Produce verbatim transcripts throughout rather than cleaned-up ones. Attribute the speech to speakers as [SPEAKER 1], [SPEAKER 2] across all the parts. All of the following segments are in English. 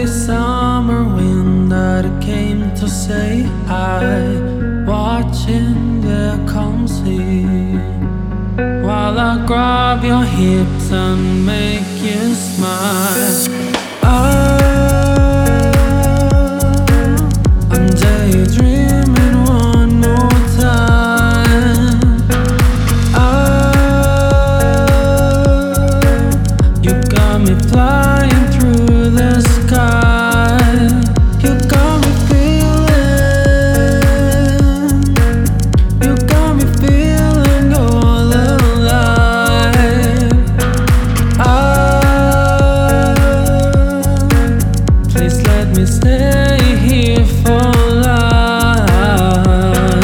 [SPEAKER 1] this summer wind that came to say hi, watching the calm sea, while I grab your hips and make you smile. I, I'm daydreaming one more time. I, you got me flying through the sky. You got me feeling, you got me feeling all alive. Ah, please let me stay here for life.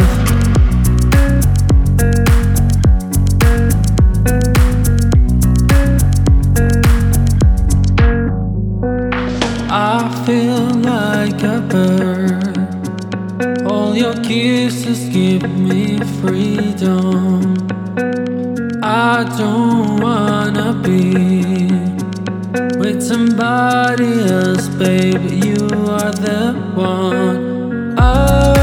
[SPEAKER 1] I feel like a bird. All your kisses give me freedom. I don't wanna be with somebody else, baby. You are the one. Oh,